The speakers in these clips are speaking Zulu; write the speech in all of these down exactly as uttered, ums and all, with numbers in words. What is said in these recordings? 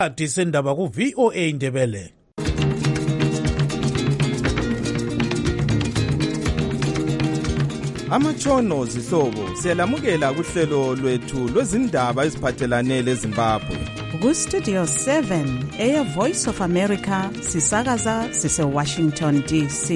Disendaba ku V O A Ndebele. Amatshono zihlobo siyalamukela kuhlelo lwethu lwezindaba eziphathelane leZimbabwe. Ku Studio seven eya Voice of America sisakaza sise Washington D C.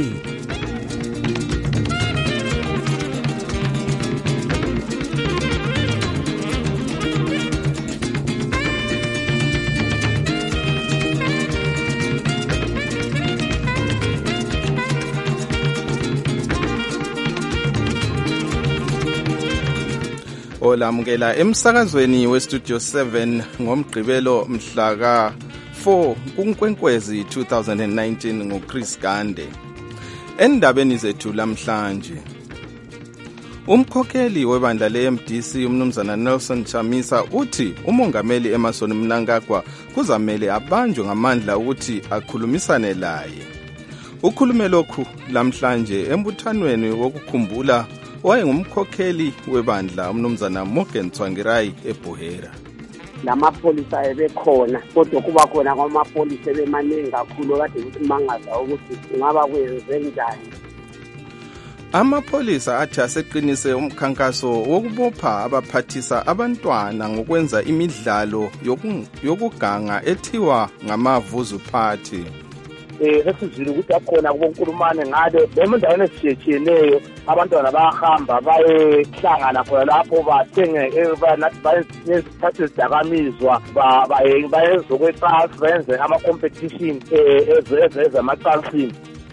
Olamukela emsakazweni we Studio seven ngomgqibelo mhla ka four kuNkwenkwezi twenty nineteen ngoChris Gande. Endabeni zethu lamhlanje, umkhokheli webandla le-M D C umnumzana Nelson Chamisa uthi umongameli Emmerson Mnangagwa kuzamele abanjwe ngamandla ukuthi akhulumisane laye. Ukhulume lokhu lamhlanje embuthanweni wokukhumbula wayengumkhokheli webandla umnumzana Morgan Tsvangirai eBuhera. Lamapolisa ebekhona kodwa kuba khona kwamapolisa ebemaningi kakhulu kade ukuthi mangaza ukuthi ngaba kwenze njani. Amapolisa athi aseqinise umkhankaso wokubopha abaphathisa abantwana ngokwenza imidlalo yokuganga ethiwa ngamavuzu party. Eh esizini ukuthi akhona kuboNkulumane ngale lemondaweni esitshiyeneyo abantwana bayahamba bayehlangana khona lapho bathenge nathi bayezithathe izidakamizwa bayenza kweclass benze ama-competition ezamacansini.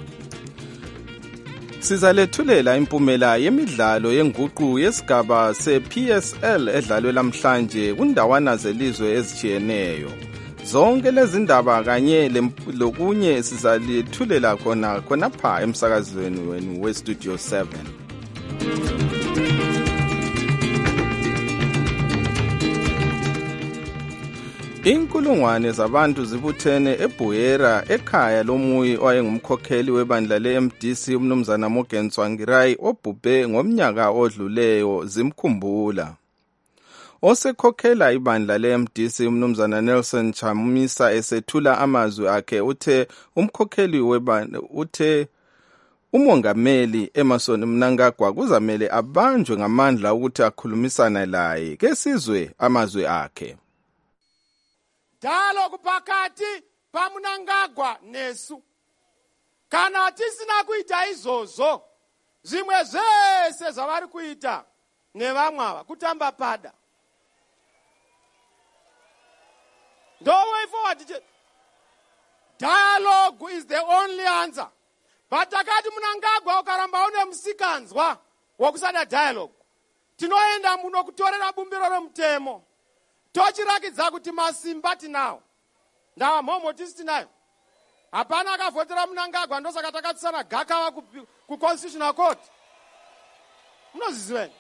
Sizalethulela impumela yemidlalo yenguqu yesigaba se-P S L edlalwe lamhlanje kundawana zelizwe ezitshiyeneyo. Zonke lezi ndaba kanye lokunye sizalethulela khona khonapha emsakazweni wenu we Studio seven. Inkulungwane zabantu zibuthene eBuhera ekhaya lomuyi owayengumkhokheli webandla le-M D C umnumzana Morgan Tsvangirai obhubhe ngomnyaka odluleyo zimkhumbula. Osekhokhela ibandla le-M D C umnumzana Nelson Chamisa esethula amazwi akhe uthe umkhokheli webandla uthe umongameli Emmerson Mnangagwa kuzamele abanjwe ngamandla ukuthi akhulumisana laye. Ke sizwe amazwi akhe. Dialogue phakathi paMnangagwa nesu. Kana tisina kuita izozo zimwe zese zavari kuita nevamwe ava kutamba pada. Don't way forward. Dialogue is the only answer. But akati Mnangagwa ukaramba une musikanzwa wokusada dialogue. Tinoenda muno kutorera bumbiro romutemo. Tochirakidza kuti masimba tinawo. Ndawa momo tisi nayo. Hapana akavhotera Mnangagwa ndosaka takatsana gakawa ku, ku Constitutional Court. Munozviziva.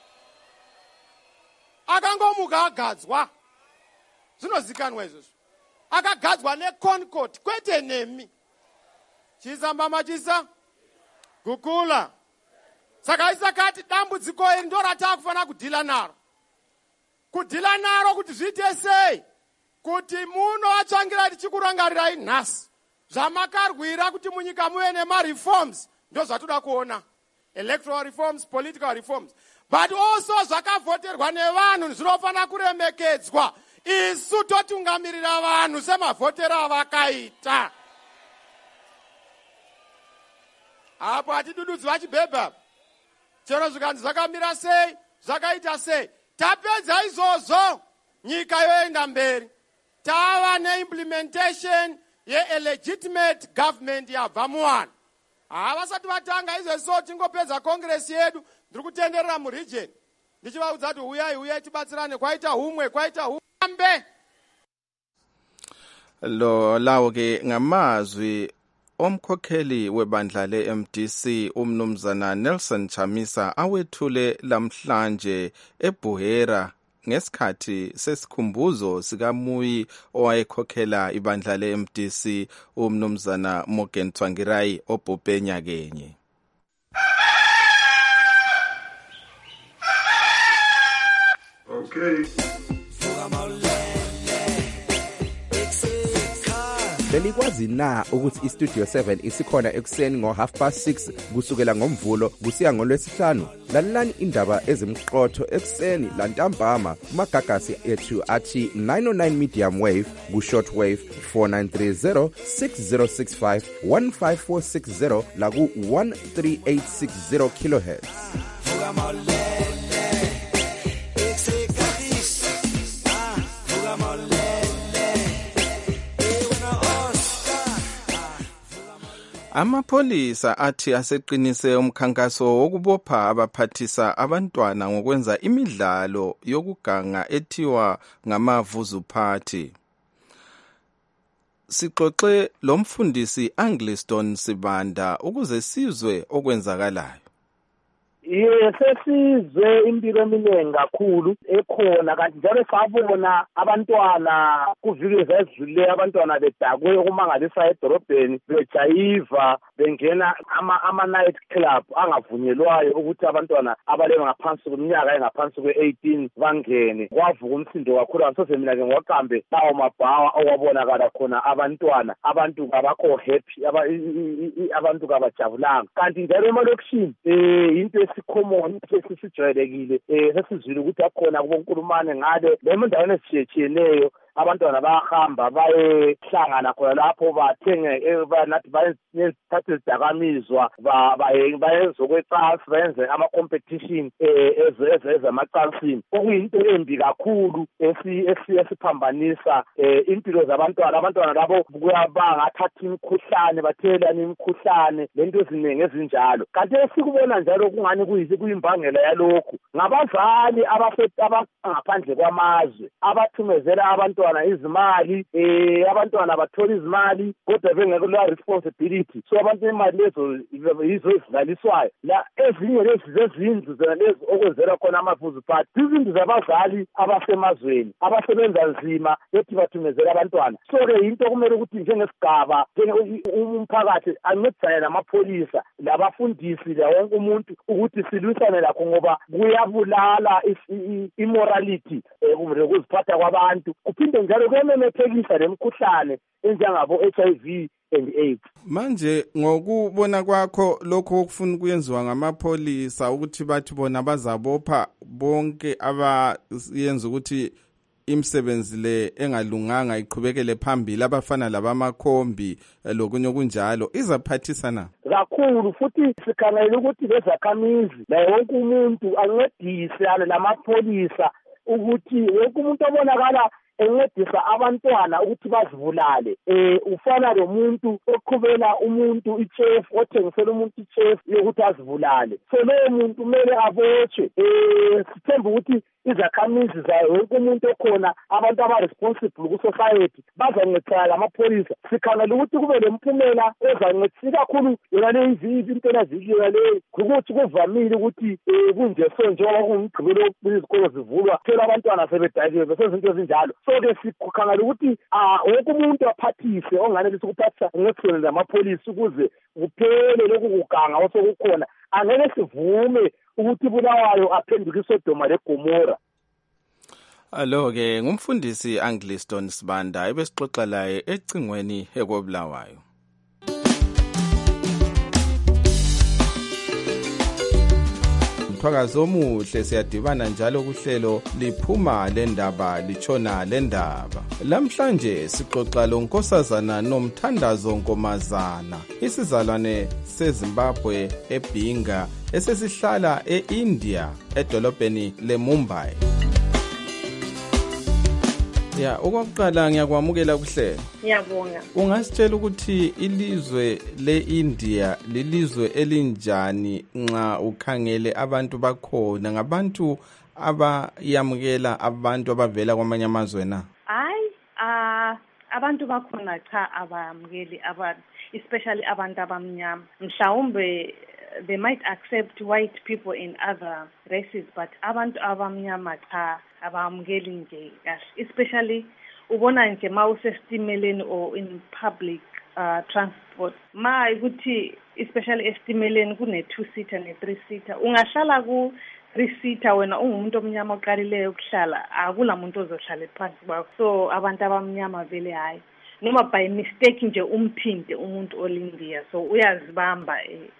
Akangomuka agadzwa. Zvinozikanwa izvozvo. Akagadzwa neConcord kwete nemi. Chisamba machisa kukula. Saka isakati dambudziko iri ndo ratakufana kudhila naro. Kudhila naro kuti zviite sei kuti muno atsvangira tichikurangarira nhasi. Zvamakarwira kuti munyika muve nema-reforms ndo zvatoda kuona. Electoral reforms, political reforms. But also zvakavhoterwa nevanhu zvinofana kuremekedzwa. Isu totungamirira vanhu semavhotera vakaita. Apo atidududzi vachibhebha. Chero zvikanzi zvakamira sei, zvakaita sei. Tapedza izvozvo, nyika yoenda mberi. Tava neimplementation ye-legitimate government yabva muwanhu. Havasati vatanga izvezvo tingopedza Congress yedu, ndiri kutenderera muregion. Ndichivaudza kuti uyai uyai tibatsirane, kwaita humwe, kwaita humwe. Lo lawo ke ngamazwi omkhokheli webandla le-M D C umnumzana Nelson Chamisa awethule lamhlanje eBuhera ngesikhathi sesikhumbuzo sikamuyi owayekhokhela ibandla le-M D C umnumzana Morgan Tsvangirai obhubhe nyakenye. Okay. belikwazi na ukuthi iStudio seven isikhona ekuseni ngo half past six kusukela ngomvulo kusiya ngolwesihlanu? Lalelani indaba ezimqotho ekuseni lantambama kumagagasi ethu athi nine oh nine medium wave ku short wave four nine three zero six zero six five one five four six zero la ku one three eight six zero kilohertz. Amapholisa athi aseqinise umkhankaso wokubopha abaphathisa abantwana ngokwenza imidlalo yokuganga ethiwa ngamavuzu party. Sixoxe lo mfundisi Angliston Sibanda ukuze sizwe okwenzakalayo. Yesesizwe impilo eminengi kakhulu ekhona kanti njalo sabona abantwana kuviki ezidlule abantwana bedakwe ukumangalisa edorobheni bejayiva bengena ama ama night club angavunyelwayo ukuthi abantwana abaleba ngaphansi kweminyaka engaphansi kwe-eighteen bangene. Kwavuka umsindo kakhulu asose mina ke ngoqambe lawo mabhawa okwabonakala khona abantwana abantu kabakho happy abantu kabajabulanga kanti njalo emalokishini eh into esikhomoni sesijwayelekile eh sesizwile ukuthi akhona kubonkulumane ngale lemondaweni esitshiyeneyo abantwana bayahamba bayehlangana khona lapho bathenge nathi bayezithathe izidakamizwa bayenze okwecansi bayenze ama-competition ezamacansini okuyinto embi kakhulu esiphambanisa impilo zabantwana. Abantwana labo bangathatha imikhuhlane bathelelane imikhuhlane lento eziningi ezinjalo kanti esikubona njalo kungani kuyimbangela yalokhu ngabazali abangaphandle kwamazwe abathumezela abantu izimali eh abantwana bathola izimali kodwa bengekho la responsibility so abantu imali lezo yizo ezidlaliswayo la ezinye lezi zezindlu lezi okwenzela khona amavuzu party izindlu zabazali abasemazweni abasebenza nzima ethi bathumezela abantwana so ke into kumele ukuthi njengesigaba umphakathi ancedisane namapholisa labafundisi la wonke umuntu ukuthi silwisane lakho ngoba kuyabulala immorality ukuziphatha kwabantu kuphinde njalo kuyamemethekisa lemkhuhlane enjengabo H I V and AIDS. Manje ngokubona kwakho lokho okufuna kuyenziwa ngamapholisa ukuthi bathi bona bazabopha bonke abayenza ukuthi imisebenzi le engalunganga iqhubekele phambili abafana labamakhombi lokunye okunjalo izaphathisa na kakhulu futhi sikhangela ukuthi lezakhamizi la wonke umuntu ancedise lamapholisa ukuthi wonke umuntu obonakala encedisa abantwana ukuthi bazivulale eh ufana lo muntu oqhubela umuntu ichef othengisela umuntu ichef yokuthi azivulale so lo muntu kumele abotshwe eh sithemba ukuthi izakhamizi zayo wonke umuntu okhona abantu aba-responsible ku-society bazancedisana lamapholisa sikhangela ukuthi kube lemiphumela ezancedisa kakhulu yona le impela zikiyona le ukuthi kuvamile ukuthi kunje so njengoba kungigqibelo izikolo zivulwa phela abantwana sebedakiwe besezinto ezinjalo so-ke sikhangela ukuthi wonke umuntu aphathise onganelisa ukuphathisa ngecele lamapholisa ukuze kuphele lokhu kuganga osokukhona angeke sivume ukuthi Bulawayo aphenduke iSodoma leGomora. Alo ke ngumfundisi Angliston Sibanda ebesixoxa laye ecingweni ekobulawayo. Mthwakazo omuhle siyadibana njalo kuhlelo liphuma lendaba lichona lendaba. Lamhlanje sixoxa lo nkosazana nomthandazo Nkomazana isizalwane seZimbabwe eBinga esesihlala eIndia edolobheni leMumbai. Ya okokuqala ngiyakwamukela kuhlelo. Ngiyabonga. Ungasitshela ukuthi ilizwe leIndia lilizwe elinjani nxa ukhangele abantu bakhona ngabantu abayamukela abantu abavela kwamanye amazwe na? Hayi ah abantu bakhona cha abayamukeli abantu especially abantu abamnyama. Mhlawumbe they might accept white people in other races but abantu abamnyama cha abamukeli nje kahle especially ubona nje mawusestimeleni or in public uh, transport ma ukuthi especially estimeleni kune two seater ne three seater ungahlala ku three seater wena ungumuntu omnyama oqalileyo ukuhlala akula muntu ozohlala phansi kwakho so abantu abamnyama vele hayi noma by mistake nje umphinde umuntu olindiya so uyazibamba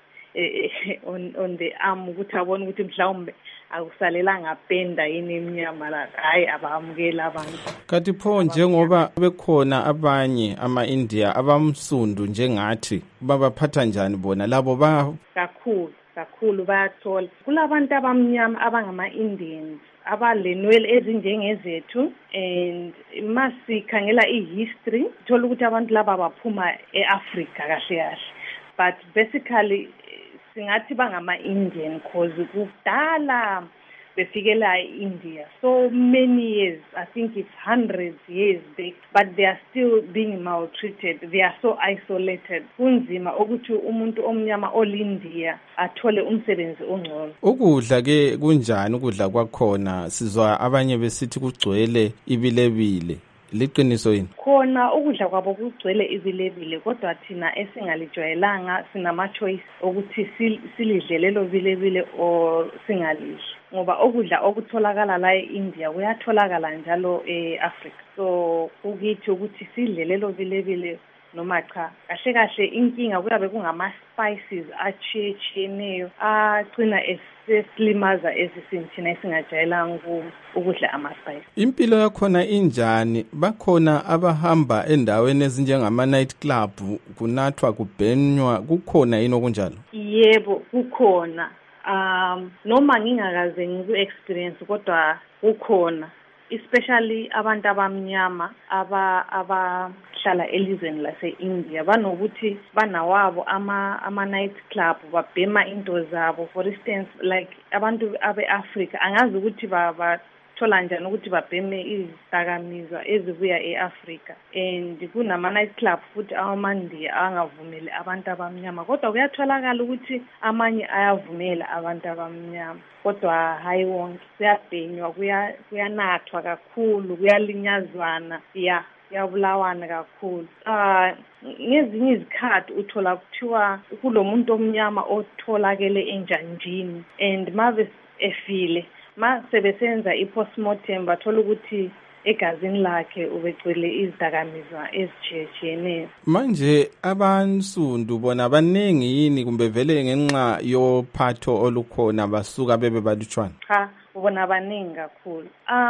eh, on on the arm ukuthi abone ukuthi mhlawumbe akusalelanga penda yini emnyama la hayi abamukela abantu. Kanti pho njengoba bekhona abanye ama-India abamsundu njengathi babaphatha njani bona labo ba kakhulu kakhulu bayathola kulabantu abamnyama abangama-Indians abalenwele ezinjengezethu and masikhangela i-history thola ukuthi abantu laba baphuma e-Africa kahle kahle but basically singathi bangama-Indian cause kudala befikela e-India so many years, I think it's hundreds years back, but they are still being maltreated. They are so isolated. Kunzima ukuthi umuntu omnyama olindiya athole umsebenzi ongcono. Ukudla ke kunjani ukudla kwakhona? Sizwa abanye besithi kugcwele ibilebile. Liqiniso yini? Khona ukudla kwabo kugcwele ibilebile kodwa thina esingalijwayelanga sinama choice ukuthi silidlele lo bilebile or singalidli. Ngoba ukudla okutholakala la eIndia kuyatholakala njalo eAfrica. So ukithi ukuthi sidlele lo bilebile noma cha. Kahle kahle inkinga kuyabe kungama spices achiyechiyeneyo agcina esilimaza esisini thina esingajayelanga ukudla ama spices. Impilo yakhona injani? Bakhona abahamba endaweni ezinjengama night club kunathwa kubhenywa kukhona yini okunjalo? Yebo kukhona. Um noma ngingakaze ngiku experience kodwa kukhona especially abantu abamnyama aba abahlala elizweni lase-India banokuthi banawabo ama ama night club babhema into zabo. For instance like abantu abe-Africa angazi ukuthi ba thola njani ukuthi babheme izidakamizwa ezibuya e-Africa and kunama night club futhi amaNdiya angavumeli abantu abamnyama kodwa kuyatholakala ukuthi amanye ayavumela abantu abamnyama kodwa hayi wonke kuyabhenywa kuyanathwa kakhulu kuyalinyazwana ya yabulawana kakhulu. Ah ngezinye izikhathi uthola kuthiwa kulomuntu omnyama otholakele enjanjini and mave efile ma sebesenza i-postmortem bathola ukuthi egazini lakhe ubegcwele izidakamizwa ezitshiyeneyo. Manje abansundu bona baningi yini kumbe vele ngenxa yophatho olukhona basuka bebe balutshwana? Cha ubona baningi kakhulu.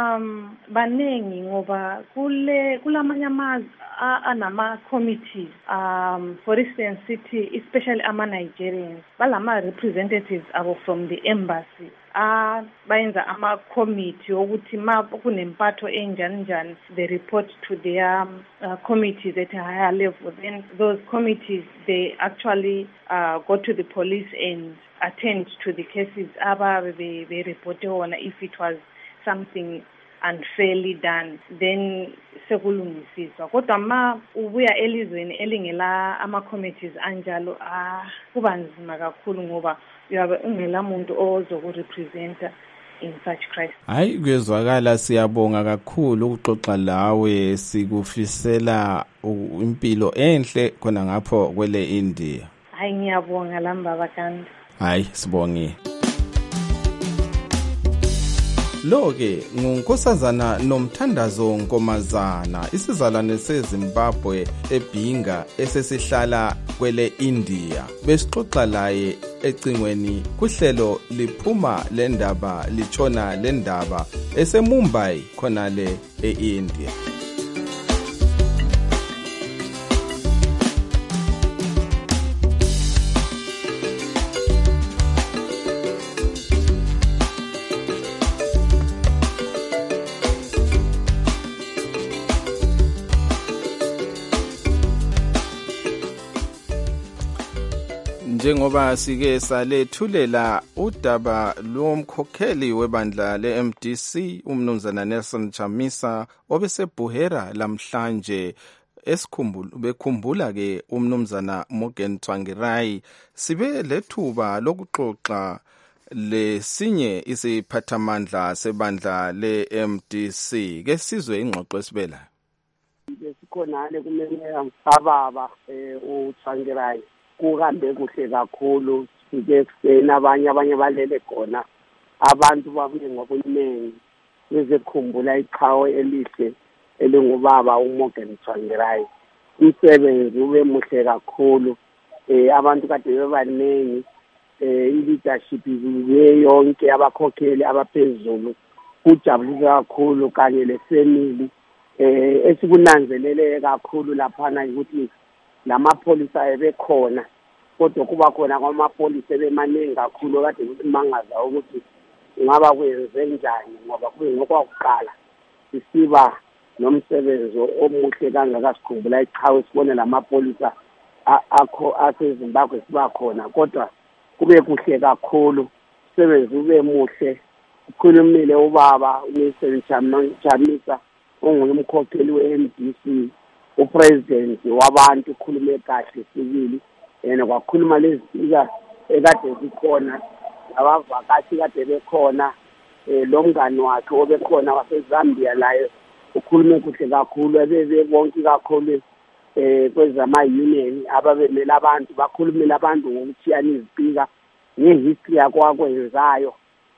Um baningi ngoba kule kulamanye amazwe anama committees um for instance city especially ama Nigerians balama representatives abo from the embassy ah bayenza ama committee ukuthi ma kunempatho enjani njani they report to their um, uh, committees at a higher level. Then those committees they actually uh, go to the police and attend to the cases aba be, be reported on if it was something unfairly done then sekulungisiswa kodwa ma ubuya elizweni elingela ama committees anjalo ah kuba nzima kakhulu ngoba uyabe ungela muntu ozokurepresenta in such crisis. Hayi kuyezwakala siyabonga kakhulu ukuxoxa lawe sikufisela impilo enhle khona ngapho kwele India. Hayi ngiyabonga lamba bakandi. Hayi sibonge. Lo-ke ngunkosazana Nomthandazo Nkomazana isizalwane seZimbabwe eBhinga esesihlala kwele India. Besixoxa laye ecingweni kuhlelo liphuma lendaba litshona lendaba eseMumbai khona le eIndia. Njengoba sike salethulela udaba lomkhokheli webandla le-M D C umnumzana Nelson Chamisa obeseBuhera lamhlanje esikhumbula bekhumbula ke umnumzana Morgan Tsvangirai sibe lethuba lokuxoxa lesinye isiphathamandla sebandla le-M D C ke sizwe ingxoxo esibela besikhonale kumele ababa uTsvangirai kuhambe kuhle kakhulu sike kusena abanye abanye balele khona abantu babuye ngokuningi bezekhumbula iqhawe elihle elingubaba uMorgan Tsvangirai umsebenzi ube muhle kakhulu eh abantu kade bebaningi eh i-leadership ibuye yonke abakhokheli abaphezulu kujabulisa kakhulu kanye le-family eh esikunanzelele kakhulu laphana ukuthi lamapholisa ebekhona kodwa kuba khona kwamapholisa bemaningi kakhulu kade ukuthi mangaza ukuthi ngaba kwenze njani ngoba kuyinokwakuqala sisiba nomsebenzi omuhle kangaka sikhumbula ichawe sibone lamapholisa akho aseZimbabwe siba khona kodwa kube kuhle kakhulu umsebenzi ube muhle ukhulumile ubaba uMister Chamisa onguye umkhokheli we-M D C upresident wabantu ukhulume kahle sibili yena kwakhuluma lezifika ekade zikhona abavakashi kade bekhona eh lo mngani wakhe obekhona waseZambia laye ukhulume kuhle kakhulu ebebe bonke kakhulu eh kwezama union ababemela abantu bakhulumela abantu ngokuthiyana izipika ngehistory yakwakwenzayo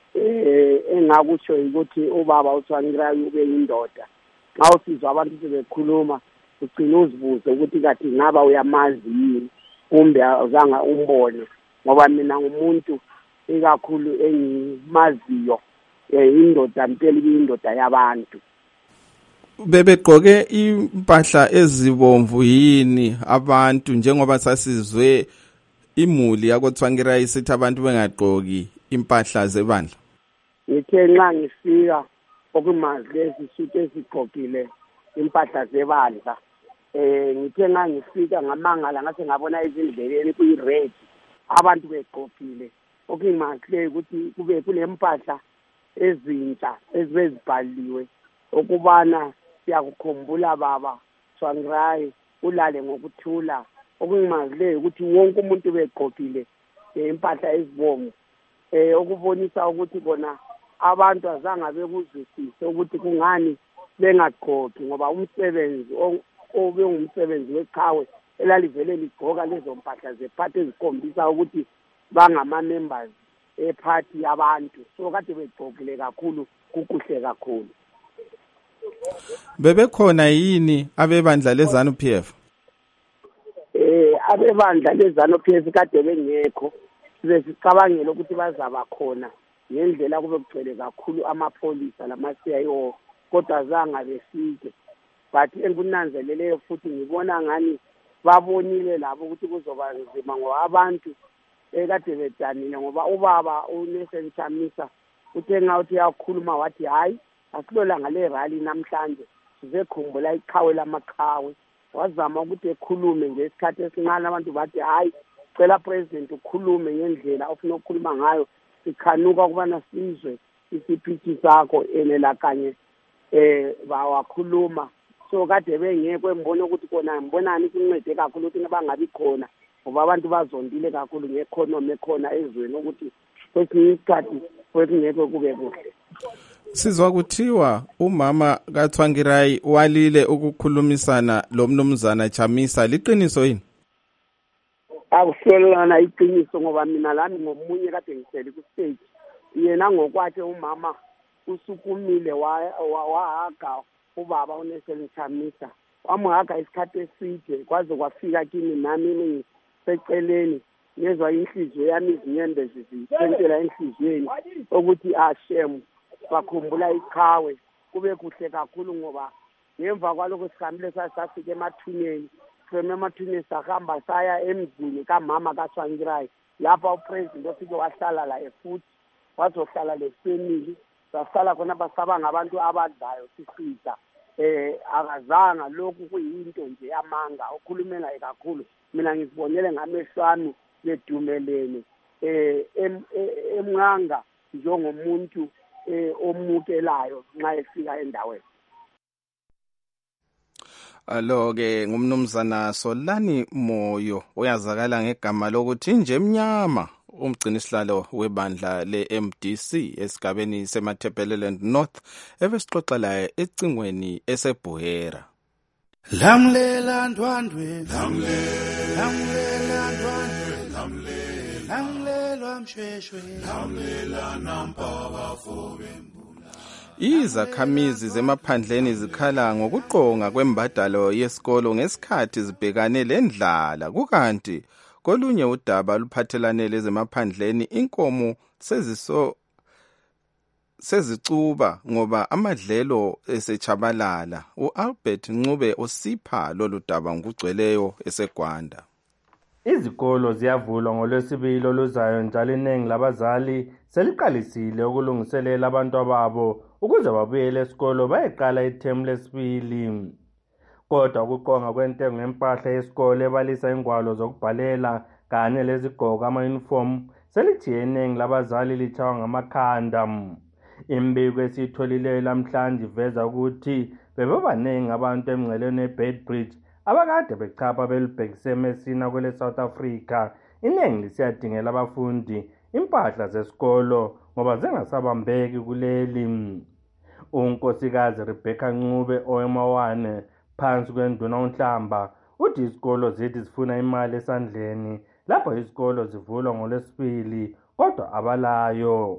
eh engakutsho ukuthi ubaba uTsvangirai ube indoda xa usizwa abantu sebekhuluma ugcina uzibuze ukuthi kathi ngaba uyamazi yini kumbe azange umbone ngoba mina ngumuntu ikakhulu engimaziyo eh indoda mpela indoda yabantu bebegqoke impahla ezibomvu yini abantu njengoba sasizwe imuli yakoTsvangirai sithi abantu bengagqoki impahla zebandla ngithe nxa ngifika okumazi lezi suthi ezigqokile impahla zebandla eh ngithe nxa ngifika ngamangala ngase ngabona izindleleni kuyi-red abantu begqokile okuyimazi ukuthi kube kulempahla ezintsha ezibezibhaliwe ukubana siyakukhumbula baba Tsvangirai ulale ngokuthula okungimazileyo ukuthi wonke umuntu begqokile impahla ezibomvu eh ukubonisa ukuthi bona abantu azange bekuzwisise ukuthi kungani bengagqoki ngoba umsebenzi obe ngumsebenzi weqhawe elalivele ligqoka lezo mpahla zephathi ezikhombisa ukuthi bangama members ephathi yabantu so kade begqokile kakhulu kukuhle kakhulu bebekhona yini abebandla leZANU P F eh abebandla leZANU P F kade bengekho besicabangela ukuthi bazaba khona ngendlela kube kugcwele kakhulu amapholisa lama-C I O kodwa azange befike but engunanzeleleyo futhi ngibona ngani babonile labo ukuthi kuzoba nzima ngoba abantu ekade bedanile ngoba ubaba uNelson Chamisa uthe ngathi uyakhuluma wathi hayi asilolanga le rally namhlanje sizekhumbula iqhawe lamaqhawe wazama ukuthi ekhulume ngesikhathi esincane abantu bathi hayi cela president ukhulume ngendlela ofuna ukukhuluma ngayo sikhanuka kubana sizwe isiphithi sakho enela kanye eh bawakhuluma so kade bengekho embona ukuthi kona ngibonani kuncede kakhulu ukuthi bangabi khona ngoba abantu bazondile kakhulu ngeeconomy ekhona ezweni ukuthi kwesinye isikhathi kwesingekho kube kuhle sizwa kuthiwa umama kaTsvangirai walile ukukhulumisana lo mnumzana Chamisa liqiniso yini akuhlolana iqiniso ngoba mina lami ngomunye kade ngisele ku stage yena ngokwakhe umama usukumile wahaga ubaba uNelson Chamisa wamhaga isikhathi eside kwaze kwafika kimi nami ngiseceleni ngezwa inhliziyo yami izinyembe zisentela enhliziyweni ukuthi ashem bakhumbula iqhawe kube kuhle kakhulu ngoba ngemva kwalokho sihambile sasafika emathuneni from emathuneni sahamba saya emzini kamama kaTsvangirai lapha upresident ofike wahlala la efuthi wazohlala lefamily sahlala khona basaba ngabantu abadlayo sisida eh akazanga lokhu kuyinto nje yamanga ukhulumela kakhulu mina ngizibonele ngamehlo ami bedumelene eh emnganga njengomuntu eh omukelayo nxa efika endaweni alo ke ngumnumzana Solani Moyo uyazakala ngegama lokuthi nje emnyama umgcini sihlalo webandla le-M D C esigabeni seMatabeleland North ebesixoxa laye ecingweni eseBuhera lamlela ndwandwe lamlela ndwandwe lamlela mshweshwe lamlela nampaba fobembula Izakhamizi zemaphandleni zikhala ngokuqonga kwembadalo yesikolo ngesikhathi zibhekane lendlala kukanti kolunye udaba luphathelane lezemaphandleni inkomo seziso sezicuba ngoba amadlelo esechabalala. uAlbert Ncube osipha lolu daba ngokugcweleyo eseGwanda. Izikolo ziyavulwa ngolwesibili oluzayo njalo iningi labazali seliqalisile ukulungiselela abantu ababo ukuze babuyele esikolo bayeqala ithemu lesibili. Kodwa ukuqonga kwentengo yempahla yesikolo ebalisa ingwalo zokubhalela kanye lezigqoko ama-uniform selithiye iningi labazali litshaywa ngamakhanda. Imbiko esiyitholileyo lamhlanje iveza ukuthi bebebaningi abantu emngceleni eBedbridge abakade bechapha belibhekise eMessina kwele South Africa. Iningi lisiyadingela abafundi impahla zesikolo ngoba zingasabambeki kuleli. Unkosikazi Rebecca Ncube owemawane phansi kwenduna uNhlamba uthi isikolo zithi zifuna imali esandleni lapho isikolo zivulwa ngolwesibili kodwa abalayo.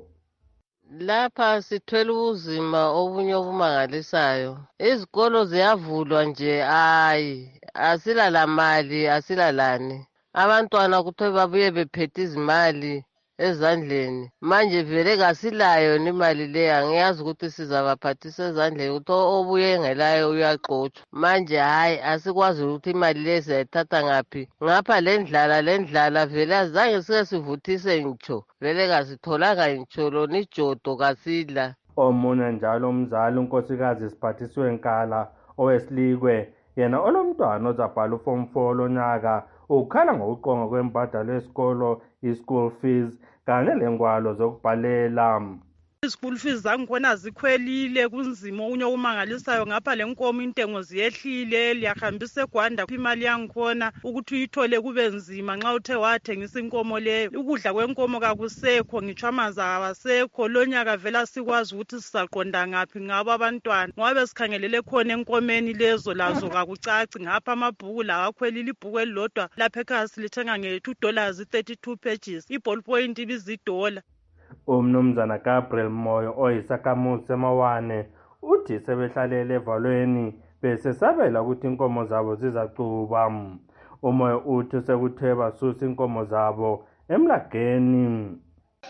Lapha sithwele ubuzima obunye obumangalisayo. Izikolo ziyavulwa nje hayi asila la mali asila lani. Abantwana kuthiwe babuye bephethe izimali ezandleni. Manje vele kasilayo imali le angiyazi ukuthi sizabaphathisa ezandleni ukuthi obuye engelayo uyaxotshwa. Manje hayi asikwazi ukuthi imali le siyayithatha ngaphi. Ngapha lendlala lendlala vele azange sike sivuthise ngitsho. Vele kasitholanga ngitsho lona ijodo kasidla. Omunye njalo umzali unkosikazi Siphathiswe Nkala owesilikwe yena olomntwana ozabhala uform four lonyaka ukhala ngokuqonga kwembadalo yesikolo i-school fees kanye lengwalo zokubhalela. School fees zangikhona zikhwelile kunzima okunye okumangalisayo ngapha lenkomo intengo ziyehlile liyahambisa eGwanda imali yangikhona ukuthi uyithole kube nzima nxa uthe wathengisa inkomo leyo. Ukudla kwenkomo kakusekho ngitsho amanzi awasekho lonyaka vela sikwazi ukuthi sizaqonda ngaphi ngabo abantwana ngoba besikhangelele khona enkomeni lezo lazo kakucaci ngapha amabhuku lawakhwelile ibhuku elilodwa lapha ekhaya silithenga nge-two dollars thirty-two pages i-ball point ibizidola. Umnumzana Gabriel Moyo oyisakhamuzi semawane uthi sebehlalele evalweni besesabela ukuthi inkomo zabo zizacuba. Umoyo uthi sekuthe basusa inkomo zabo emlageni.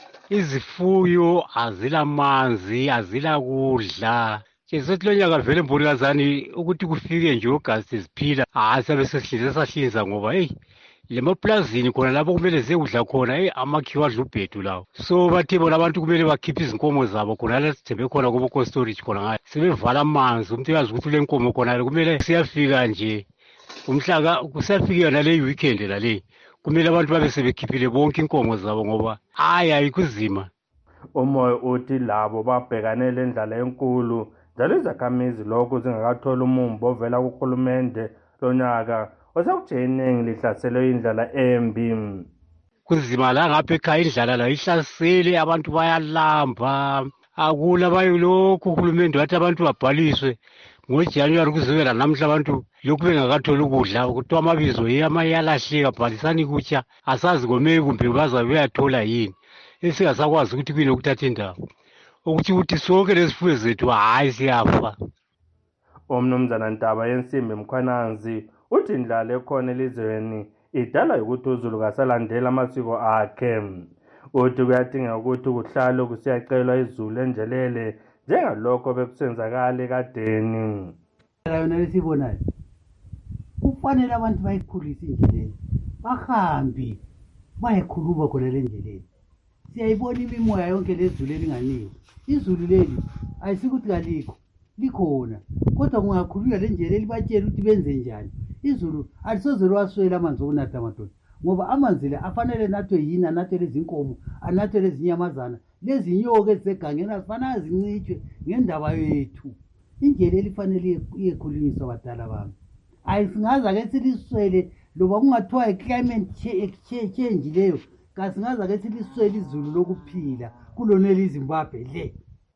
Izifuyo azila manzi azila kudla. Sethi lonyaka vele mbonakazani ukuthi kufike nje uGasti ziphila hayi sabe sesihlize sahlinza ngoba hey lemaplazini khona lapho kumele zekudla khona hey amakhiwa adla ubhedu lawo. So bathi bona abantu kumele bakhiphe izinkomo zabo khona la sithembe khona kubo cold storage khona ngayo sebevala amanzi umuntu uyazi ukuthi le nkomo khona kumele siyafika nje umhlaka kusafika nale weekend la le kumele abantu babe sebekhiphile bonke inkomo zabo ngoba hayi ayikuzima. Umoyo uthi labo babhekane lendlala enkulu njalo izakhamizi lokho zingakathola umumbo ovela kuhulumende lonyaka osakujeni lihlaselwe indlala embi. Kunzima la ngapha ekhaya indlala la ihlasele abantu bayalamba akula bayilokhu uhulumende wathi abantu babhaliswe ngoJanuary kuzovela namhla abantu lokhu bengakatholi ukudla kuthiwa amabizo yalahleka bhalisani kutsha asazi komeke kumbe bazabe beyathola yini esingasakwazi ukuthi kuyini ukuthatha indawo ukuthi ukuthi sonke lesifuyo zethu hayi siyafa. Umnumzana Ntaba yensimbi Mkhwananzi uthi indlala ekhona elizweni idala ukuthi uZulu kasalandela amasiko akhe. Uthi kuyadinga ukuthi kuhlale kusiyacelwa izulu enjelele njengalokho bekusenzakala ekadeni. Yona lesibonayo kufanele abantu bayikhulise indlela bahambe bayikhuluma khona le ndlela. Siyayibona imimoya yonke lezulu elinganiwe. Izulu leli ayisikuthi kalikho likhona kodwa kungakhulunywa le ndlela elibatshela ukuthi benze njani. Izulu alisoze lwaswela amanzi okunatha amadoda ngoba amanzi la afanele nathwe yini anathwe lezi nkomo anathwe lezi nyamazana lezi nyoka ezisegangeni azifanele zincitshwe ngendaba yethu. Indlela elifanele iyekhulunyiswa abadala bami ayisingaza ke siliswele loba kungathiwa i-climate change leyo kasingaza ke siliswele izulu lokuphila kulonela iZimbabwe le.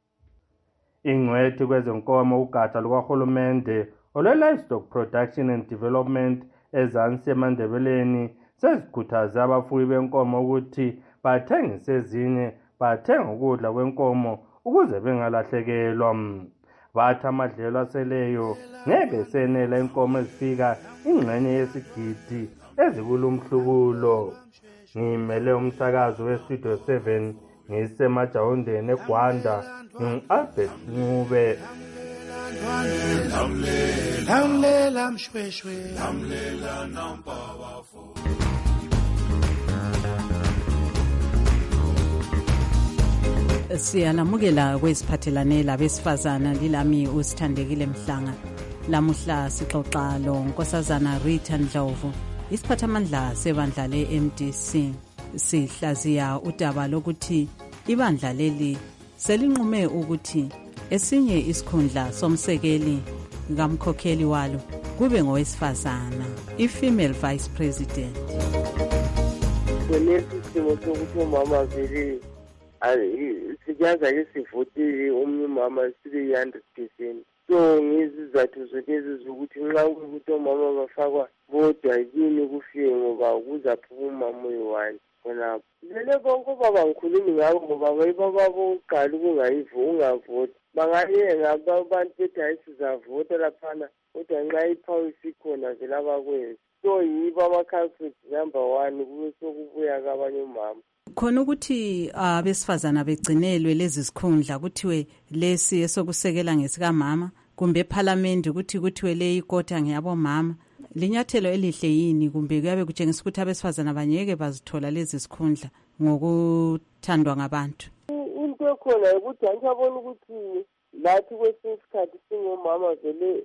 Ingcwethi kwezenkomo ugatsha lukahulumende olwe-Livestock Production and Development ezansi eMandebeleni sezikhuthaze abafuyi benkomo ukuthi bathengise ezinye bathenga ukudla kwenkomo ukuze bengalahlekelwa. Bathi amadlelo aseleyo ngeke senela inkomo ezifika ingxenye yesigidi ezikulumhlubulo. Ngimele umsakazo weStudio seven ngisemajawundeni eGwanda, ngingu-Albert Ncube. Lamlela mshweshwe, lamlela nampawafo. Siyalamukela kwesiphathelane labesifazana, lilami uSithandekile Mhlanga. Lamuhla sixoxa lo Nkosazana Rita Ndlovu, isiphathamandla sebandla le-M D C. Sihlaziya udaba lokuthi ibandla leli selinqume ukuthi esinye isikhundla somsekeli kamkhokheli walo kube ngowesifazana, i-female vice president. Kulesi simo sokuthi umama vele siyaza ke sivotile omunye umama sibe hundred percent. So ngizizathu zokezi zokuthi nxa ukuthi omama bafakwa bodwa yini kufike ngoba kuzaphuma umama oyi-one khonapho. Lele bonke baba ngikhulumi ngabo ngoba bayibaba bokuqala ukungayivo ungavoti. Bangayenga abantu bethi hayi sizavota laphana kodwa nxa iphawu isikhona vele abakwenzi. So yibo ama-culprit number one kube sokubuya kabanye umama. Khona ukuthi abesifazana begcinelwe lezi zikhundla kuthiwe lesi esokusekela ngesikamama, kumbe eParliament ukuthi kuthiwe le ikota ngeyabomama. Linyathelo elihle yini kumbe kuyabe kutshengisa ukuthi abesifazana banyeke bazithola lezi zikhundla ngokuthandwa ngabantu? Into ekhona ukuthi angiyabona ukuthi lathi kwesinye isikhathi singomama vele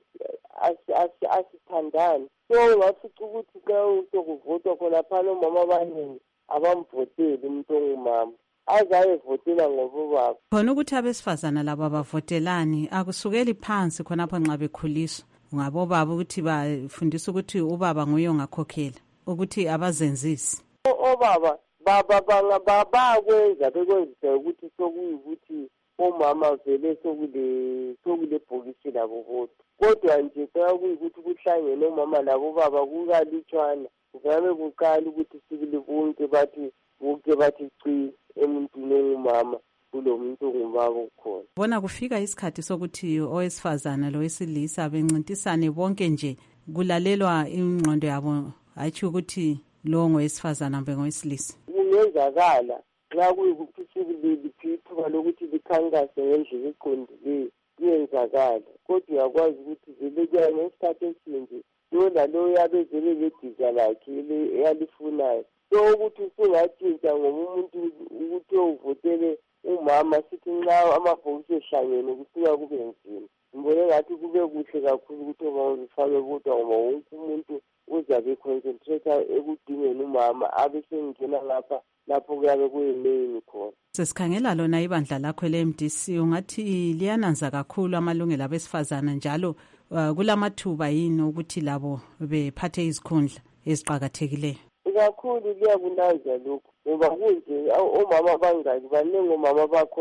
asithandani. So ungafica ukuthi xa usokuvotwa khona phana omama abaningi abamvoteli umuntu ongumama, azayevotela ngobubaba. Khona ukuthi abesifazana laba bavotelani akusukeli phansi khonapho nxa bekhuliswa ngabobaba ukuthi bafundisa ukuthi ubaba nguye ongakhokhela, ukuthi abazenzisi. Obaba baba bakwenza bekwenzisa ukuthi sokuyikuthi omama vele sokule sokule bhokisi labo bodwa. Kodwa nje xa kuyikuthi kuhlangene omama labo baba kukalutshwana, kuvame kuqala ukuthi sibili bonke bathi bonke bathi ci emuntwini ongumama kulo muntu ongubaba ukhona. Bona kufika isikhathi sokuthi owesifazana lo wesilisa bencintisane bonke nje kulalelwa ingqondo yabo, hayi ukuthi lo ngowesifazana mbe ngowesilisa. Kungenzakala nxa kuyikuthi sibili lithuba lokuthi likhankase ngendlela eqondileyo kuyenzakala, kodwa uyakwazi ukuthi vele kuya ngesikhathi esinje lo lalo yabe vele lediza lakhe eyalifunayo. So ukuthi usungatshintsha ngoba umuntu ukuthi uvotele umama sithi nxa amabhokisi ehlangene kusuka kube nzima. Ngibone ngathi kube kuhle kakhulu ukuthi omama zifake kodwa ngoba wonke umuntu uzabe concentrate ekudingeni umama abe sengena lapha lapho kuyabe kuyimeyini khona. Sesikhangela lona ibandla lakho le-M D C, ungathi liyananza kakhulu amalungelo abesifazana njalo uh, kulamathuba yini ukuthi labo bephathe izikhundla eziqakathekileyo? Kakhulu liyakunanza lokhu ngoba kunje omama abangaki baningi omama bakho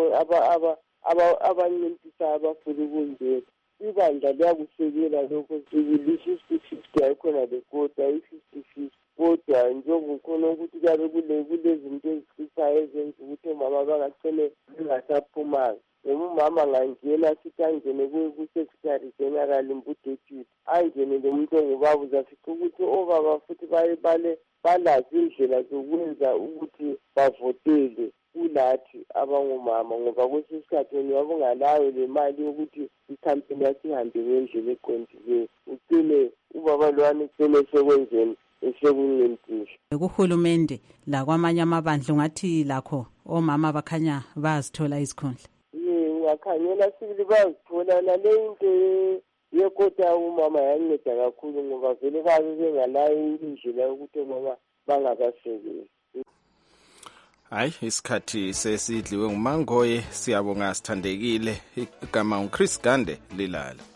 abancintisana abafuna kunjena. Ibandla liyakusekela lokho li-fifty fifty ayikhona lekota i-fifty fifty. Kodwa njengokhona ukuthi kuyabe kulezinto ezihluphayo ezenza ukuthi omama bangagcine bengasaphumanga. Ngoba umama angangena sithi angene ku-secretary general mbudeputy angene lo muntu ongubaba uzafica ukuthi obaba futhi bale balazi indlela zokwenza ukuthi bavotele kulathi abangomama, ngoba kwesinye isikhathi wena ungalayo le mali yokuthi ikhampani yasihambe ngendlela eqondileyo ucine ubaba lwani ugcine sekwenzeni esekuncintisha. Kuhulumende lakwamanye amabandla ungathi lakho omama bakhanya bazithola izikhundla? Ye ungakhanyela sibili bazithola nale into yekota umama yanceda kakhulu ngoba vele babe bengalayo indlela yokuthi omama bangabasekeli. Hayi, isikhathi sesidliwe nguMangoye. Siyabonga Sithandekile. Igama uChris Gande lilala.